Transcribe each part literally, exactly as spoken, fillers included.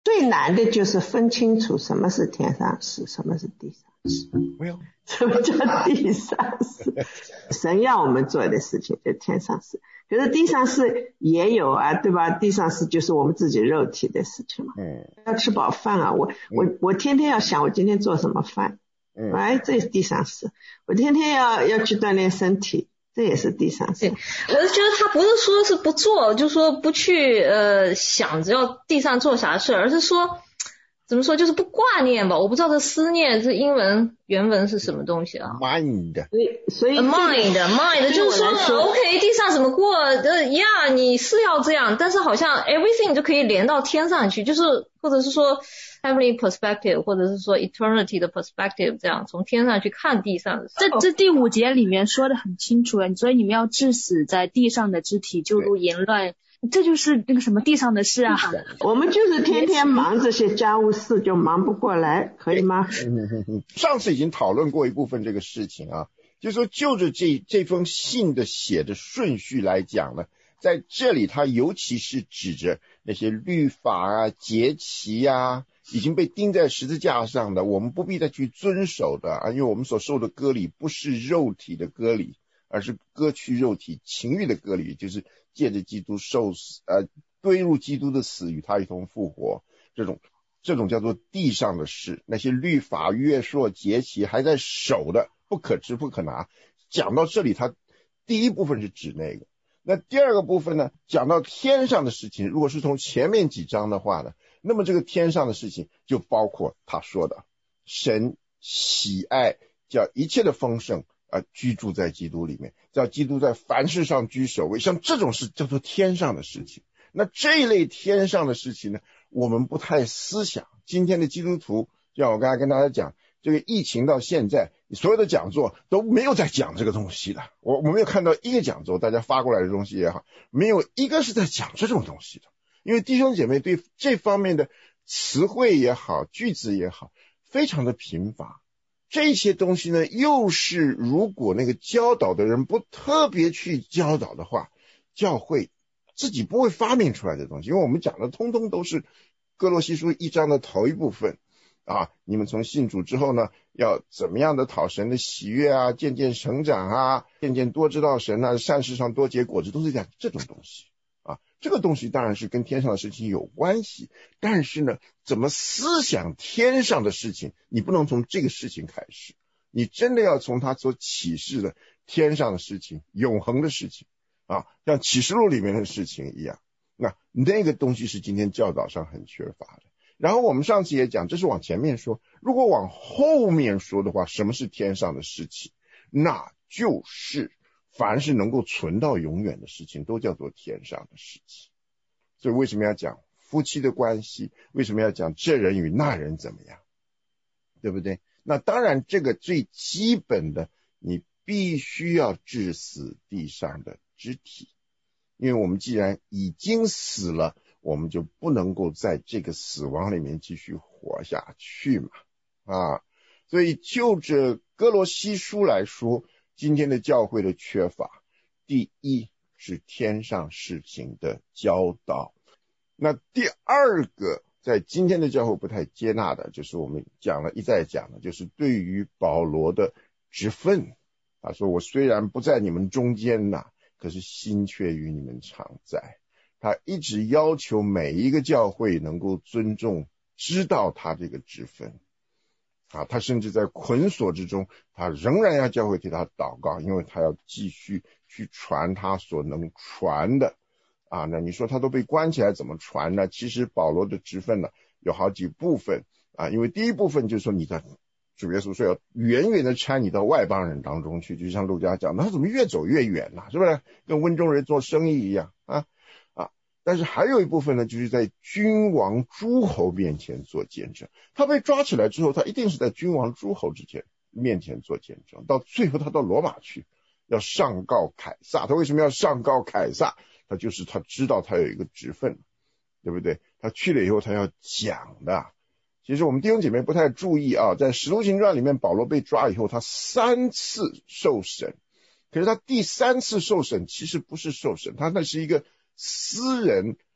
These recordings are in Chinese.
最难的就是分清楚什么是天上事，什么是地上事。 没有， 什么叫地上事？神要我们做的事情就天上事，可是地上事也有啊，对吧？地上事就是我们自己肉体的事情嘛。 嗯， 要吃饱饭啊，我我我天天要想我今天做什么饭， 嗯， 哎，这是地上事。我天天要要去锻炼身体，这也是地上事。 我就觉得他不是说是不做，就说不去呃想着要地上做啥事，而是说怎么说就是不挂念吧。我不知道这思念这英文原文是什么东西啊 mind， 所以所以 mind mind 就是说 OK 地上怎么过呃呀你是要这样，但是好像 everything 就可以连到天上去，就是或者是说 heavenly perspective 或者是说 eternity 的 perspective， 这样从天上去看地上的事。 这这第五节里面说的很清楚了，所以你们要致死在地上的肢体，就如淫乱，这就是那个什么地上的事啊。 我们就是天天忙这些家务事就忙不过来，可以吗？ 上次已经讨论过一部分这个事情啊，就是说就着这这封信的写的顺序来讲呢，在这里它尤其是指着那些律法啊节期啊已经被钉在十字架上的，我们不必再去遵守的啊，因为我们所受的割礼不是肉体的割礼，而是割去肉体情欲的割礼，就是借着基督受死呃归入基督的死与他一同复活，这种这种叫做地上的事，那些律法约束节期还在守的不可吃不可拿。讲到这里，它第一部分是指那个，那第二个部分呢，讲到天上的事情，如果是从前面几章的话呢，那么这个天上的事情就包括他说的神喜爱叫一切的丰盛啊、呃，居住在基督里面，叫基督在凡事上居首位，像这种事叫做天上的事情。那这一类天上的事情呢，我们不太思想。今天的基督徒，像我刚才跟大家讲，这个疫情到现在，所有的讲座都没有在讲这个东西的。我我没有看到一个讲座，大家发过来的东西也好，没有一个是在讲这种东西的。因为弟兄姐妹对这方面的词汇也好，句子也好，非常的贫乏。这些东西呢，又是如果那个教导的人不特别去教导的话，教会自己不会发明出来的东西。因为我们讲的通通都是哥罗西书一章的头一部分啊，你们从信主之后呢，要怎么样的讨神的喜悦啊，渐渐成长啊，渐渐多知道神啊，善事上多结果子，都是讲这种东西啊。这个东西当然是跟天上的事情有关系，但是呢，怎么思想天上的事情，你不能从这个事情开始，你真的要从他所启示的天上的事情，永恒的事情啊，像启示录里面的事情一样，那那个东西是今天教导上很缺乏的。然后我们上次也讲，这是往前面说，如果往后面说的话，什么是天上的事情？那就是凡是能够存到永远的事情，都叫做天上的事情。所以为什么要讲夫妻的关系？为什么要讲这人与那人怎么样？对不对？那当然这个最基本的，你必须要致死地上的肢体，因为我们既然已经死了，我们就不能够在这个死亡里面继续活下去嘛啊！所以就着哥罗西书来说，今天的教会的缺乏，第一是天上事情的教导，那第二个在今天的教会不太接纳的，就是我们讲了一再讲的，就是对于保罗的职分，他说我虽然不在你们中间呐，可是心却与你们常在。他一直要求每一个教会能够尊重知道他这个职分啊，他甚至在捆锁之中，他仍然要教会替他祷告，因为他要继续去传他所能传的啊。那你说他都被关起来怎么传呢？其实保罗的职分呢有好几部分啊，因为第一部分就是说你的主耶稣说要远远的差你到外邦人当中去，就像路加讲，他怎么越走越远呢？是不是跟温州人做生意一样啊？但是还有一部分呢，就是在君王诸侯面前做见证。他被抓起来之后，他一定是在君王诸侯之前面前做见证，到最后他到罗马去要上告凯撒。他为什么要上告凯撒？他就是他知道他有一个职分，对不对？他去了以后他要讲的。其实我们弟兄姐妹不太注意啊，在使徒行传里面，保罗被抓以后他三次受审，可是他第三次受审其实不是受审，他那是一个私人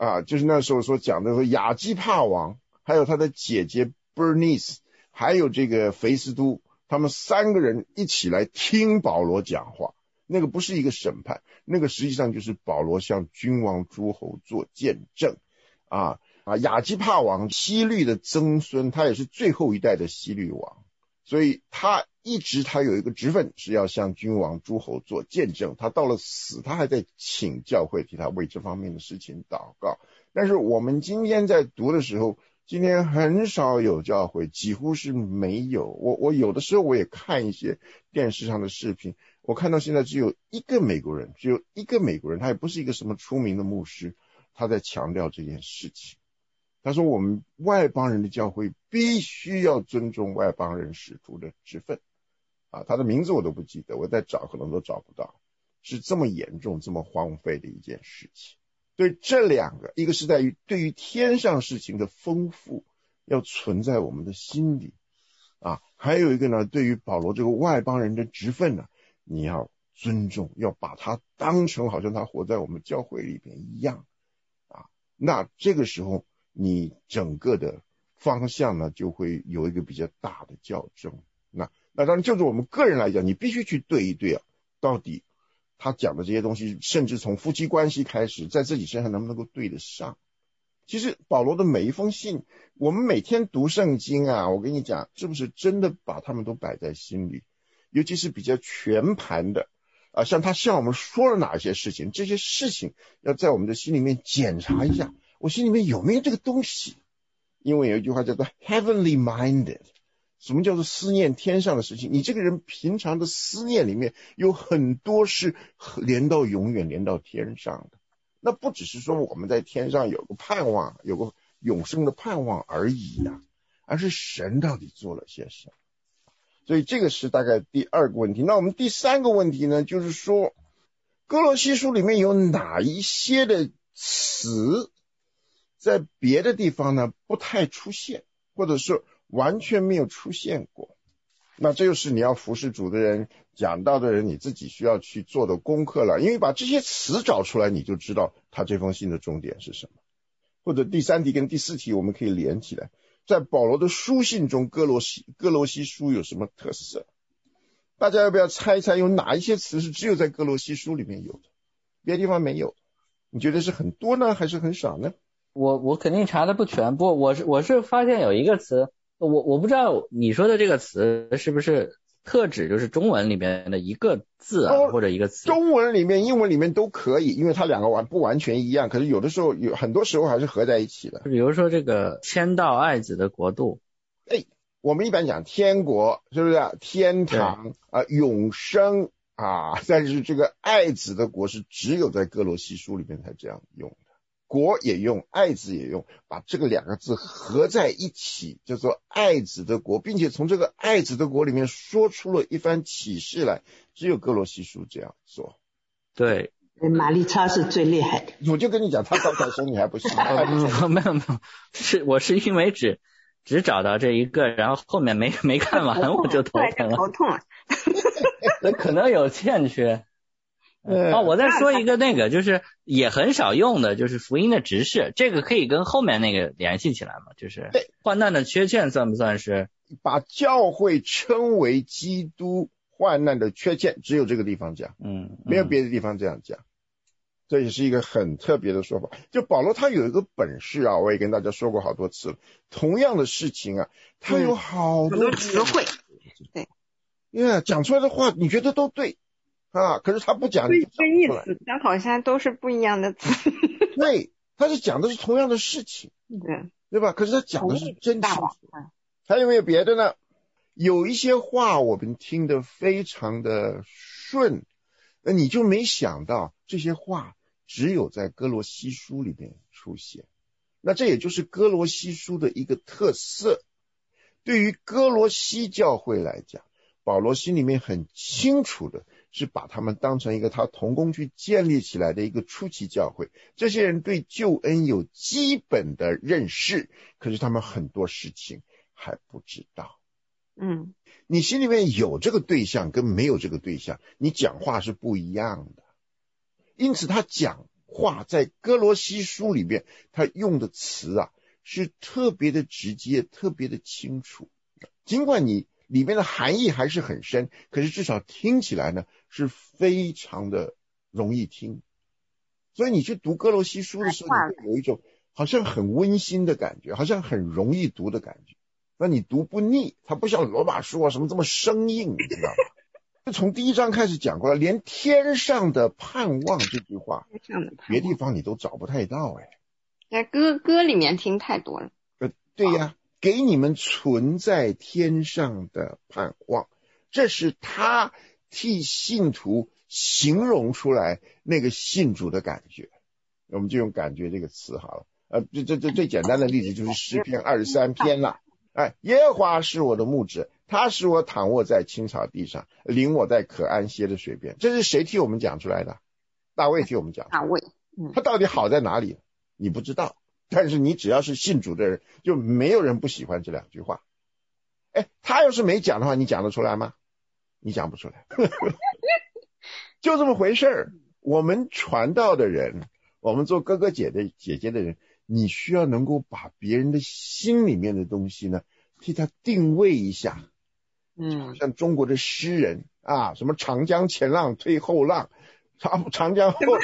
啊，就是那时候所讲的说亚基帕王，还有他的姐姐 Bernice， 还有这个菲斯都，他们三个人一起来听保罗讲话。那个不是一个审判，那个实际上就是保罗向君王诸侯做见证啊啊！亚基帕王希律的曾孙，他也是最后一代的希律王，所以他一直他有一个职分是要向君王诸侯做见证。他到了死，他还在请教会替他为这方面的事情祷告。但是我们今天在读的时候，今天很少有教会，几乎是没有。我我有的时候我也看一些电视上的视频，我看到现在只有一个美国人，只有一个美国人，他也不是一个什么出名的牧师，他在强调这件事情。他说我们外邦人的教会必须要尊重外邦人使徒的职分啊，他的名字我都不记得，我在找可能都找不到，是这么严重这么荒废的一件事情。所以这两个，一个是在于对于天上事情的丰富要存在我们的心里啊，还有一个呢，对于保罗这个外邦人的职分呢，你要尊重，要把他当成好像他活在我们教会里边一样啊。那这个时候你整个的方向呢就会有一个比较大的校正。那那当然就是我们个人来讲，你必须去对一对啊，到底他讲的这些东西，甚至从夫妻关系开始，在自己身上能不能够对得上。其实保罗的每一封信，我们每天读圣经啊，我跟你讲，是不是真的把他们都摆在心里，尤其是比较全盘的啊，像他向我们说了哪些事情，这些事情要在我们的心里面检查一下，我心里面有没有这个东西。因为有一句话叫做 heavenly minded，什么叫做思念天上的事情？你这个人平常的思念里面有很多是连到永远，连到天上的。那不只是说我们在天上有个盼望，有个永生的盼望而已啊，而是神到底做了些什么。所以这个是大概第二个问题。那我们第三个问题呢，就是说哥罗西书里面有哪一些的词在别的地方呢不太出现，或者是完全没有出现过。那这就是你要服侍主的人，讲道的人，你自己需要去做的功课了。因为把这些词找出来，你就知道他这封信的重点是什么。或者第三题跟第四题我们可以连起来，在保罗的书信中，哥罗西哥罗西书有什么特色？大家要不要猜一猜，有哪一些词是只有在哥罗西书里面有的，别的地方没有？你觉得是很多呢，还是很少呢？ 我我肯定查的不全，不过我是我是发现有一个词，我我不知道你说的这个词是不是特指就是中文里面的一个字啊，或者一个词？ 中文里面、英文里面都可以，因为它两个完不完全一样，可是有的时候有很多时候还是合在一起的。 比如说这个迁到爱子的国度， 哎，我们一般讲天国，是不是啊？天堂啊、呃，永生啊，但是这个爱子的国是只有在哥罗西书里面才这样用的。国也用，爱子也用，把这个两个字合在一起叫做爱子的国，并且从这个爱子的国里面说出了一番启示来，只有哥罗西书这样做。 对， 玛丽超是最厉害的。 我就跟你讲，他高材生你还不行。 哦、没有没有，是我是因为只只找到这一个，然后后面没没看完我就头疼了。 头痛了。 那可能有欠缺。哦，我再说一个那个就是也很少用的，就是福音的执事，这个可以跟后面那个联系起来吗？就是患难的缺欠算不算是把教会称为基督患难的缺欠，只有这个地方讲， 嗯，嗯没有别的地方这样讲。这也是一个很特别的说法。就保罗他有一个本事啊，我也跟大家说过好多次了，同样的事情啊，他有好多、 嗯、词汇，对， 因为讲出来的话你觉得都对啊，可是他不讲， 对，这意思，但好像都是不一样的词。 对，他是讲的是同样的事情， 对， 对吧？可是他讲的是真情。还有没有别的呢？有一些话我们听得非常的顺，那你就没想到这些话只有在哥罗西书里面出现。那这也就是哥罗西书的一个特色。对于哥罗西教会来讲，保罗心里面很清楚的是把他们当成一个他同工去建立起来的一个初期教会。这些人对救恩有基本的认识，可是他们很多事情还不知道。 嗯， 你心里面有这个对象跟没有这个对象，你讲话是不一样的。因此他讲话在哥罗西书里面他用的词啊是特别的直接，特别的清楚。尽管你里面的含义还是很深，可是至少听起来呢是非常的容易听。所以你去读哥罗西书的时候，你会有一种好像很温馨的感觉，好像很容易读的感觉。那你读不腻，它不像罗马书啊什么这么生硬，你知道吗？就从第一章开始讲过了，连天上的盼望这句话，别地方你都找不太到哎。 在歌歌里面听太多了。 呃，对呀，给你们存在天上的盼望，这是他替信徒形容出来那个信主的感觉。我们就用感觉这个词好了。呃，这这这最简单的例子就是诗篇二十三篇了。哎，耶和华是我的牧者，他使我躺卧在青草地上，领我在可安歇的水边。这是谁替我们讲出来的？大卫替我们讲。 大卫，嗯， 他到底好在哪里？你不知道，但是你只要是信主的人，就没有人不喜欢这两句话。哎，他要是没讲的话，你讲得出来吗？你讲不出来。就这么回事儿。我们传道的人，我们做哥哥姐的姐姐的人，你需要能够把别人的心里面的东西呢，替他定位一下。嗯，像中国的诗人啊，什么长江前浪推后浪，长长江后浪。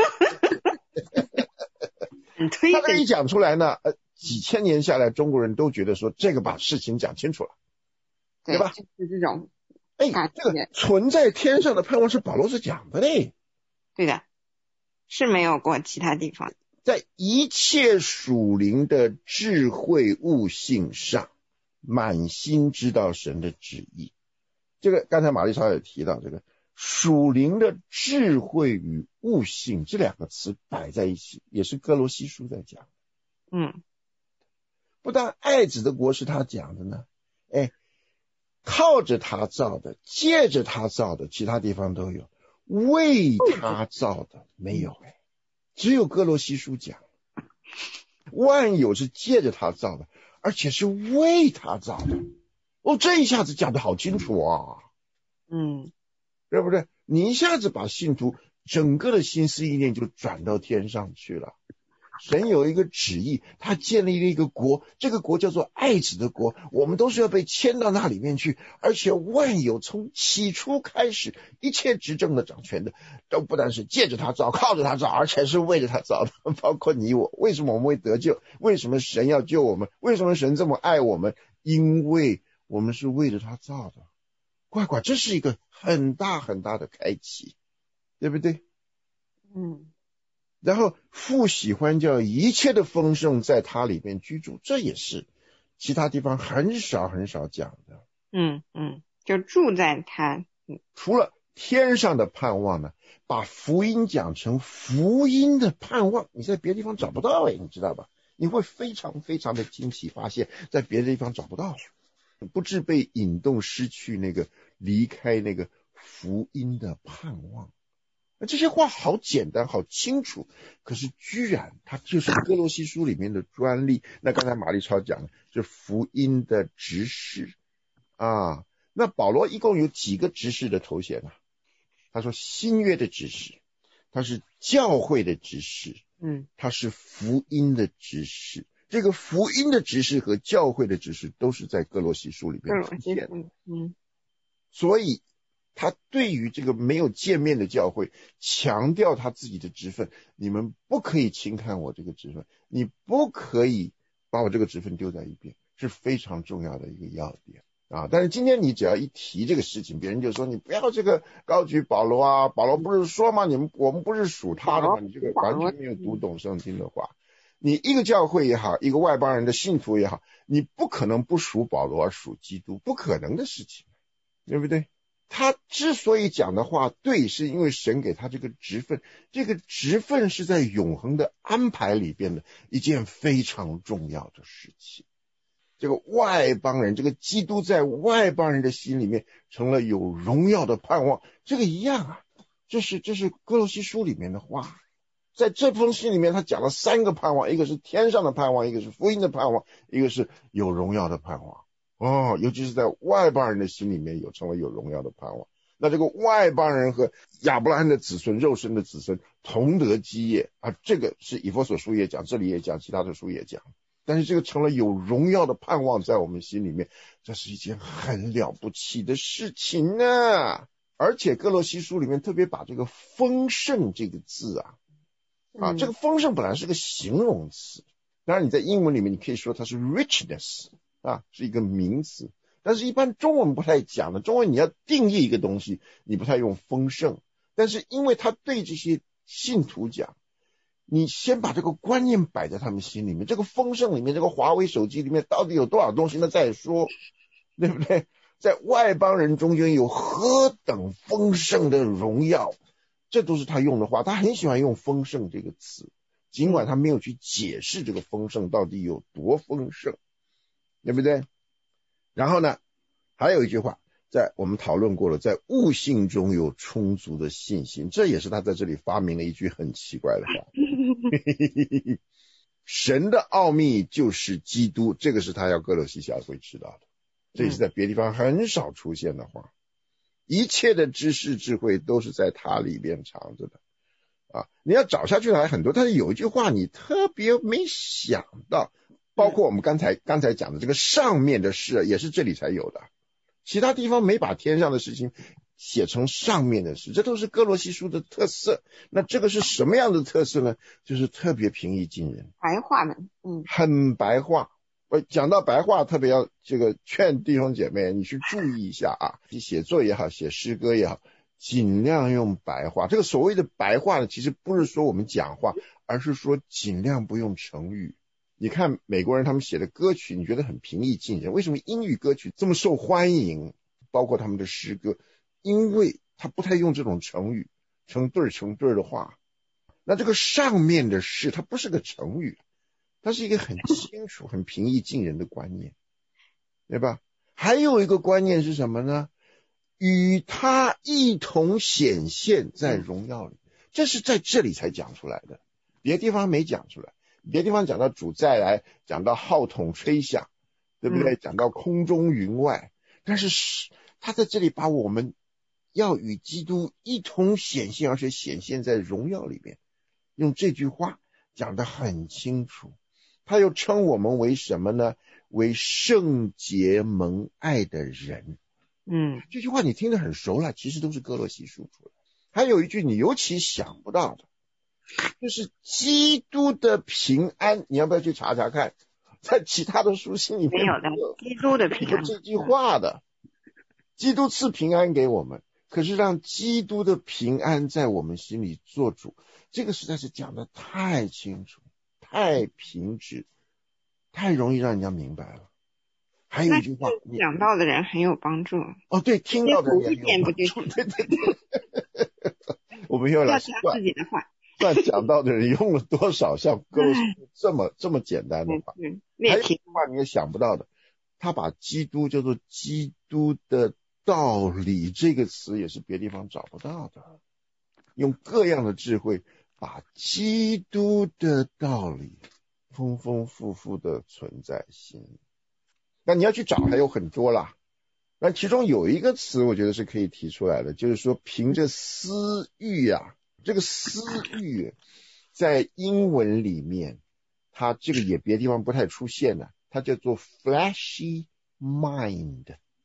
他这一讲出来呢，呃，几千年下来，中国人都觉得说这个把事情讲清楚了，对吧？ 就是这种， 哎，这个存在天上的盼望是保罗是讲的嘞。 对的，是没有过其他地方。 在一切属灵的智慧悟性上，满心知道神的旨意。这个刚才玛丽莎也提到，这个属灵的智慧与悟性这两个词摆在一起，也是哥罗西书在讲。 嗯， 不但爱子的国是他讲的呢，哎，靠着他造的，借着他造的，其他地方都有。为他造的没有哎，只有哥罗西书讲，万有是借着他造的，而且是为他造的。哦，这一下子讲得好清楚啊。 嗯， 对不对？你一下子把信徒整个的心思意念就转到天上去了。神有一个旨意，他建立了一个国，这个国叫做爱子的国，我们都是要被迁到那里面去，而且万有从起初开始，一切执政的掌权的都不但是借着他造，靠着他造，而且是为着他造的，包括你我。为什么我们会得救？为什么神要救我们？为什么神这么爱我们？因为我们是为着他造的。乖乖，这是一个很大很大的开启，对不对？ 嗯。 然后父喜欢叫一切的丰盛在他里面居住，这也是其他地方很少很少讲的。 嗯嗯，就住在他。 嗯，除了天上的盼望呢，把福音讲成福音的盼望，你在别的地方找不到哎，你知道吧？你会非常非常的惊奇，发现在别的地方找不到，不致被引动失去那个离开那个福音的盼望。这些话好简单好清楚，可是居然它就是哥罗西书里面的专利。那刚才玛丽超讲的是福音的执事啊。那保罗一共有几个执事的头衔啊？他说新约的执事，他是教会的执事，嗯，他是福音的执事。这个福音的执事和教会的执事都是在哥罗西书里面出现的。嗯，所以他对于这个没有见面的教会强调他自己的职分，你们不可以轻看我这个职分，你不可以把我这个职分丢在一边，是非常重要的一个要点啊。但是今天你只要一提这个事情，别人就说你不要这个高举保罗啊，保罗不是说吗？你们我们不是属他的吗？你这个完全没有读懂圣经的话，你一个教会也好，一个外邦人的信徒也好，你不可能不属保罗而属基督，不可能的事情，对不对？他之所以讲的话对，是因为神给他这个职分，这个职分是在永恒的安排里边的一件非常重要的事情。这个外邦人，这个基督在外邦人的心里面成了有荣耀的盼望，这个一样啊，这是这是哥罗西书里面的话。在这封信里面他讲了三个盼望，一个是天上的盼望，一个是福音的盼望，一个是有荣耀的盼望。哦，尤其是在外邦人的心里面有成为有荣耀的盼望。 那这个外邦人和亚伯拉罕的子孙，肉身的子孙同得基业啊，这个是以弗所书也讲，这里也讲，其他的书也讲。但是这个成了有荣耀的盼望在我们心里面，这是一件很了不起的事情啊！而且哥罗西书里面特别把这个丰盛这个字啊，啊，这个丰盛本来是个形容词，当然你在英文里面你可以说它是 richness 啊，是一个名词。但是一般中文不太讲的，中文你要定义一个东西，你不太用丰盛。但是因为他对这些信徒讲，你先把这个观念摆在他们心里面，这个丰盛里面，这个华为手机里面到底有多少东西呢？再说，对不对？在外邦人中间有何等丰盛的荣耀，这都是他用的话。他很喜欢用丰盛这个词，尽管他没有去解释这个丰盛到底有多丰盛，对不对？然后呢，还有一句话，在我们讨论过了，在悟性中有充足的信心，这也是他在这里发明了一句很奇怪的话。神的奥秘就是基督，这个是他要哥罗西教会知道的，这也是在别的地方很少出现的话。一切的知识智慧都是在他里边藏着的啊！你要找下去还很多，但是有一句话你特别没想到，包括我们刚才刚才讲的这个上面的事也是这里才有的，其他地方没把天上的事情写成上面的事，这都是哥罗西书的特色。那这个是什么样的特色呢？就是特别平易近人， 白话文，嗯， 很白话。我讲到白话，特别要这个劝弟兄姐妹你去注意一下啊，你写作也好，写诗歌也好，尽量用白话。这个所谓的白话呢，其实不是说我们讲话，而是说尽量不用成语。你看美国人他们写的歌曲，你觉得很平易近人，为什么英语歌曲这么受欢迎？包括他们的诗歌，因为他不太用这种成语，成对成对的话。那这个上面的事，它不是个成语，它是一个很清楚、很平易近人的观念，对吧？还有一个观念是什么呢？与他一同显现在荣耀里，这是在这里才讲出来的，别的地方没讲出来。别的地方讲到主再来，讲到号筒吹响，对不对？讲到空中云外，但是他在这里把我们要与基督一同显现，而且显现在荣耀里面，用这句话讲得很清楚。他又称我们为什么呢？为圣洁蒙爱的人。 嗯， 这句话你听得很熟了，其实都是哥罗西书出来。还有一句你尤其想不到的，就是基督的平安，你要不要去查查看？在其他的书信里面没有的，基督的平安这句话的，基督赐平安给我们，可是让基督的平安在我们心里做主，这个实在是讲得太清楚、太平直、太容易让人家明白了。还有一句话， 讲到的人很有帮助。 哦，对，听到的人也有帮助。 不对对对，我们又来算自己的话。 算讲到的人用了多少像哥罗西这么这么简单的话，还有一句话你也想不到的，他把基督叫做基督的道理，这个词也是别地方找不到的，用各样的智慧把基督的道理丰丰富富的存在心里。那你要去找还有很多啦，那其中有一个词我觉得是可以提出来的，就是说凭着私欲啊，这个私欲在英文里面它这个也别的地方不太出现了，它叫做 fleshy mind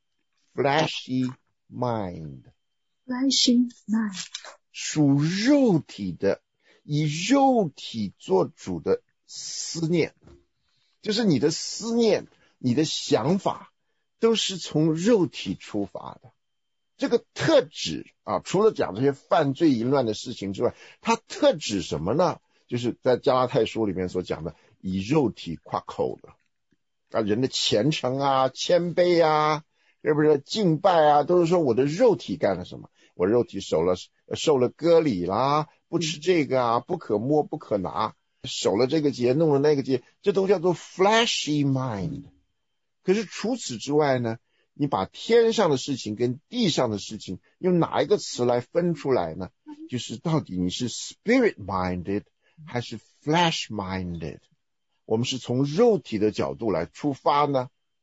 fleshy mind fleshy mind 属肉体的，以肉体做主的思念，就是你的思念你的想法都是从肉体出发的。这个特指啊，除了讲这些犯罪淫乱的事情之外，它特指什么呢？就是在加拉太书里面所讲的以肉体夸口的啊，人的虔诚啊、谦卑啊，是不是敬拜啊，都是说我的肉体干了什么，我肉体受了受了割礼啦，不吃这个啊，不可摸不可拿，守了这个节弄了那个节，这都叫做 fleshy mind。 可是除此之外呢，你把天上的事情跟地上的事情用哪一个词来分出来呢？就是到底你是 spirit minded 还是 flesh minded， 我们是从肉体的角度来出发呢啊，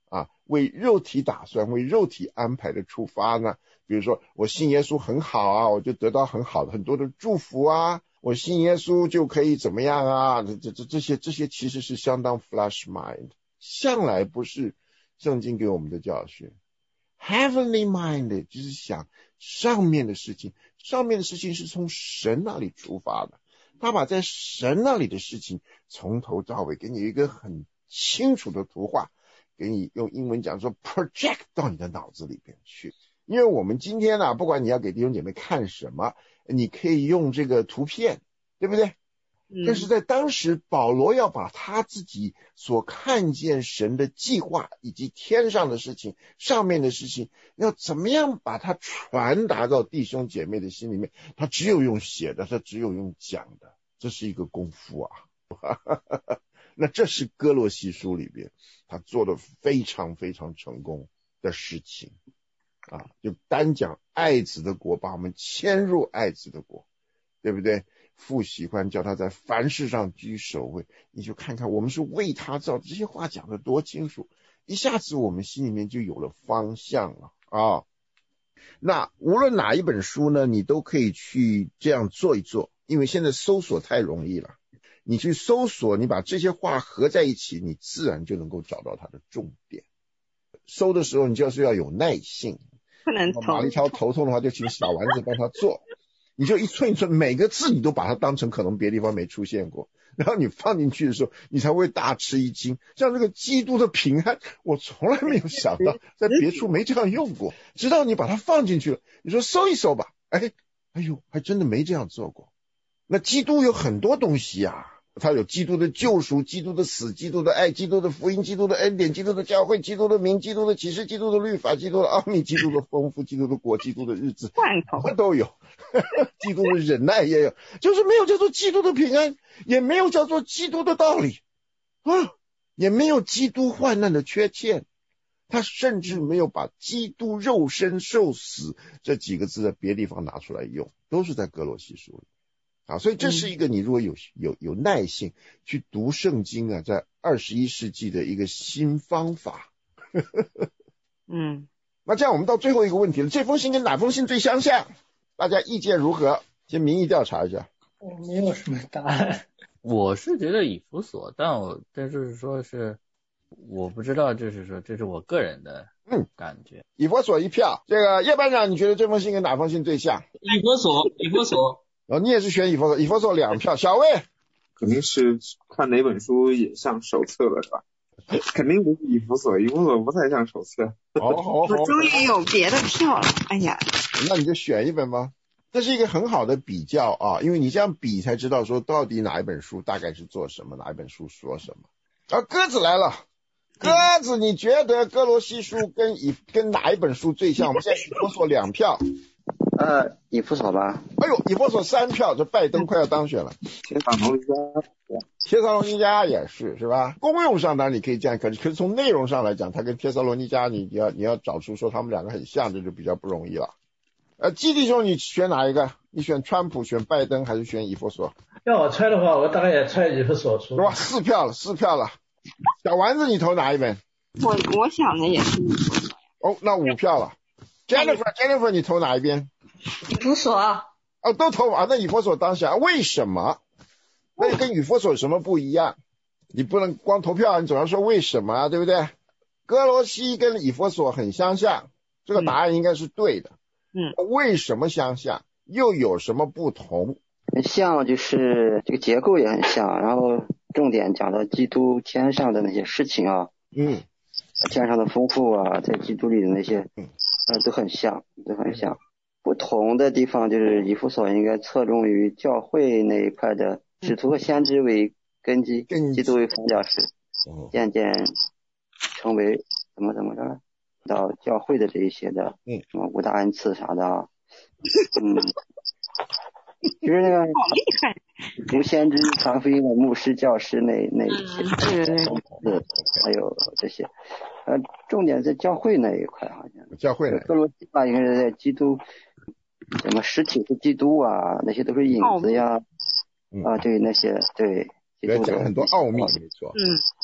为肉体打算、为肉体安排的出发呢？比如说我信耶稣很好啊，我就得到很好的很多的祝福啊，我信耶稣就可以怎么样啊，这这这些这些其实是相当 flesh mind， 向来不是圣经给我们的教训。Heavenly mind 就是想上面的事情，上面的事情是从神那里出发的，他把在神那里的事情从头到尾给你一个很清楚的图画，给你用英文讲说 project 到你的脑子里边去。因为我们今天呢、啊，不管你要给弟兄姐妹看什么，你可以用这个图片，对不对？但是在当时保罗要把他自己所看见神的计划以及天上的事情上面的事情要怎么样把它传达到弟兄姐妹的心里面，他只有用写的，他只有用讲的，这是一个功夫啊。那这是哥罗西书里边他做的非常非常成功的事情啊，就单讲爱子的国，把我们迁入爱子的国，对不对？父喜欢叫他在凡事上居首位，你就看看我们是为他造，这些话讲得多清楚，一下子我们心里面就有了方向了啊。那无论哪一本书呢，你都可以去这样做一做，因为现在搜索太容易了，你去搜索，你把这些话合在一起，你自然就能够找到它的重点。搜的时候你就是要有耐性， 不能玛丽超头痛的话就请小丸子帮他做，你就一寸一寸每个字你都把它当成可能别的地方没出现过，然后你放进去的时候你才会大吃一惊。像这个基督的平安，我从来没有想到在别处没这样用过，直到你把它放进去了，你说搜一搜吧，哎哎呦还真的没这样做过。那基督有很多东西啊，他有基督的救赎，基督的死，基督的爱，基督的福音，基督的恩典，基督的教会，基督的名，基督的启示，基督的律法，基督的奥秘，基督的丰富，基督的国，基督的日子，什么都有。基督的忍耐也有，就是没有叫做基督的平安，也没有叫做基督的道理啊，也没有基督患难的缺欠，他甚至没有把基督肉身受死这几个字在别的地方拿出来用，都是在哥罗西书里啊。所以这是一个你如果有有有耐性去读圣经啊，在二十一世纪的一个新方法。 嗯， 那这样我们到最后一个问题了，这封信跟哪封信最相像？大家意见如何？先民意调查一下。 我没有什么答案。 我是觉得以弗所，但我但是说是我不知道，就是说这是我个人的嗯感觉。 嗯、以弗所一票。这个叶班长，你觉得这封信跟哪封信最像？ 以弗所，以弗所。 哦，你也是选以弗所，以弗所两票。小魏肯定是看哪本书也像手册了，是吧？肯定不是以弗所，以弗所不太像手册。 好好好， 我终于有别的票了，哎呀， 那你就选一本吧。这是一个很好的比较啊，因为你这样比才知道说到底哪一本书大概是做什么，哪一本书说什么。啊，鸽子来了，鸽子，你觉得哥罗西书跟以跟哪一本书最像？我们现在以弗所两票。 呃，以弗所吧。 哎呦，以弗所三票，这拜登快要当选了。 帖撒罗尼迦， 帖撒罗尼迦也是，是吧？功用上当然你可以这样，可是可是从内容上来讲，它跟帖撒罗尼迦你要你要找出说他们两个很像，这就比较不容易了。呃，基弟兄，你选哪一个？你选川普、选拜登还是选以弗所？ 要我猜的话，我大概也猜以弗所出。 哇，四票了，四票了。小丸子，你投哪一本？ 我我想的也是以弗所。 哦，那五票了。Jennifer，Jennifer， 你投哪一边？ 以弗所。 哦，都投啊，那以弗所当选，为什么？那跟以弗所有什么不一样？你不能光投票，你总要说为什么啊，对不对？哥罗西跟以弗所很相像，这个答案应该是对的。 嗯， 为什么相像？又有什么不同？ 像就是这个结构也很像，然后重点讲到基督天上的那些事情啊， 嗯， 天上的丰富啊，在基督里的那些，嗯，呃，都很像，都很像。不同的地方就是以弗所应该侧重于教会那一块的使徒和先知为根基，基督为房角石，渐渐成为怎么怎么着到教会的这一些的，嗯，什么五大恩赐啥的，嗯，就是那个好厉害， 读先知、传福音的牧师、教师那那一些， 对对对， 还有这些，呃，重点在教会那一块好像。 教会呢？ 哥罗西吧，应该是在基督，什么实体是基督啊，那些都是影子呀，啊，对那些对， 要讲很多奥秘，没错， 嗯，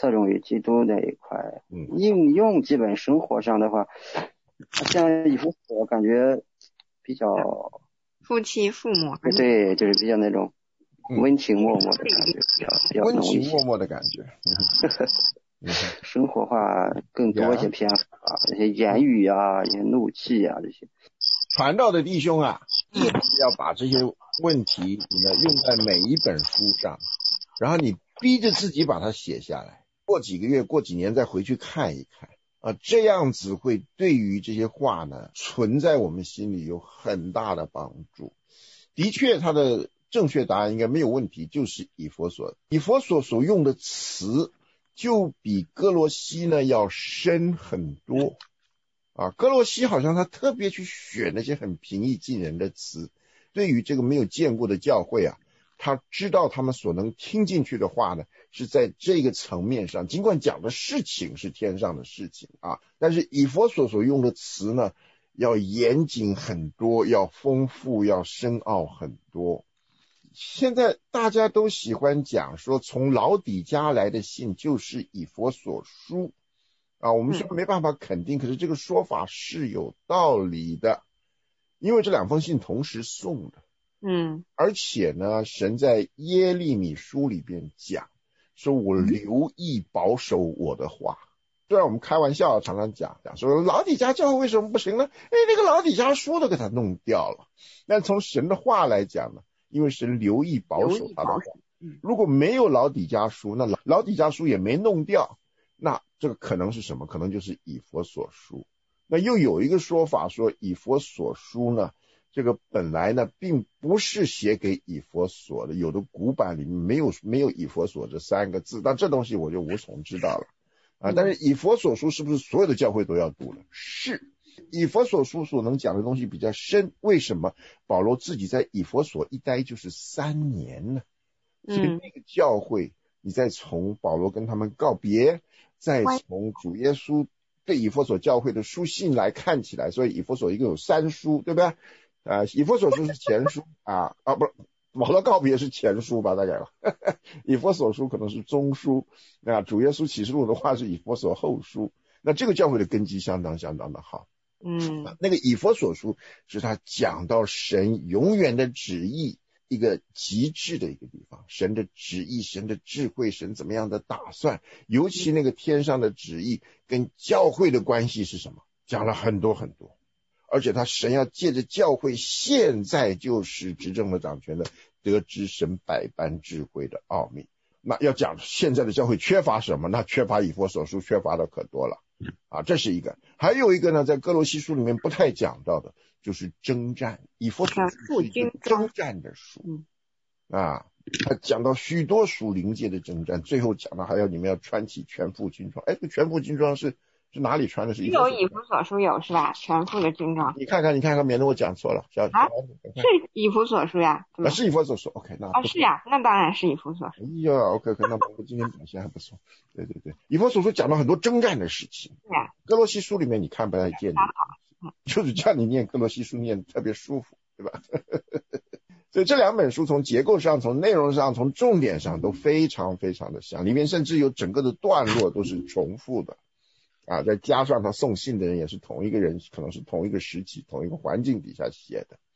侧重于基督那一块。 嗯， 应用基本生活上的话，像以弗所感觉比较夫妻父母， 对，就是比较那种温情脉脉的感觉，比较比较温情脉脉的感觉。 生活化更多一些篇幅啊，这些言语啊，一些怒气啊，这些。 传道的弟兄啊，一直要把这些问题你呢用在每一本书上，然后你逼着自己把它写下来，过几个月、过几年再回去看一看啊，这样子会对于这些话呢存在我们心里有很大的帮助。的确，它的正确答案应该没有问题，就是以弗所。以弗所所用的词就比哥罗西呢要深很多啊。哥罗西好像他特别去选那些很平易近人的词，对于这个没有见过的教会啊，他知道他们所能听进去的话呢是在这个层面上，尽管讲的事情是天上的事情啊，但是以弗所所用的词呢要严谨很多，要丰富，要深奥很多。现在大家都喜欢讲说从老底嘉来的信就是以弗所书啊，我们说没办法肯定，可是这个说法是有道理的，因为这两封信同时送的。 嗯， 而且呢，神在耶利米书里边讲说我留意保守我的话。虽然我们开玩笑常常讲讲说老底嘉教会为什么不行呢？哎，那个老底嘉书都给他弄掉了。但从神的话来讲呢，因为神留意保守他的话，如果没有老底嘉书，那老老底嘉书也没弄掉，那这个可能是什么？可能就是以弗所书。那又有一个说法说以弗所书呢，这个本来呢并不是写给以弗所的，有的古版里面没有没有以弗所这三个字，但这东西我就无从知道了啊。但是以弗所书是不是所有的教会都要读呢？是。以弗所书所能讲的东西比较深，为什么？保罗自己在以弗所一待就是三年呢，所以那个教会，你再从保罗跟他们告别，再从主耶稣对以弗所教会的书信来看起来，所以以弗所一共有三书，对不对？啊，以弗所书是前书啊啊，不是，保罗告别是前书吧？大概了，以弗所书可能是中书啊，主耶稣启示录的话是以弗所后书。那这个教会的根基相当相当的好。 嗯， 那个以弗所书是他讲到神永远的旨意一个极致的一个地方，神的旨意，神的智慧，神怎么样的打算，尤其那个天上的旨意跟教会的关系是什么，讲了很多很多。而且他神要借着教会现在就是执政的掌权的，得知神百般智慧的奥秘。那要讲现在的教会缺乏什么？那缺乏以弗所书缺乏的可多了啊，这是一个。还有一个呢，在哥罗西书里面不太讲到的就是征战。以弗所书是一个征战的书啊，他讲到许多属灵界的征战，最后讲到还要你们要穿起全副军装。哎，这个全副军装是是哪里穿的？是有以弗所书有是吧？全副的军装。 你看看，你看看，免得我讲错了。小啊，是以弗所书呀？ 啊，是以弗所书。OK， 那啊是呀，那当然是以弗所书。 哎呀 ，OK OK， 那我们今天表现还不错。对对对，以弗所书讲到很多征战的事情。 是呀。 哥罗西书里面你看不太见的，就是叫你念哥罗西书念特别舒服，对吧？所以这两本书从结构上、从内容上、从重点上都非常非常的像，里面甚至有整个的段落都是重复的。啊，再加上他送信的人也是同一个人，可能是同一个时期、同一个环境底下写的。